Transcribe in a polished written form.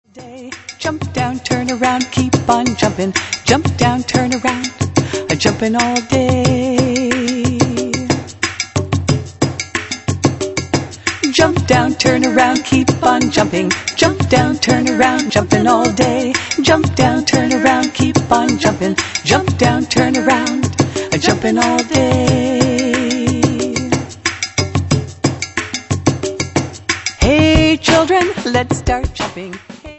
Day, jump down, turn around, keep on jumping. Jump down, turn around, jumping all day. Jump down, turn around, keep on jumping. Jump down, turn around, jumping all day. Jump down, turn around, keep on jumping. Jump down, turn around, jumping all day. Hey children, let's start jumping.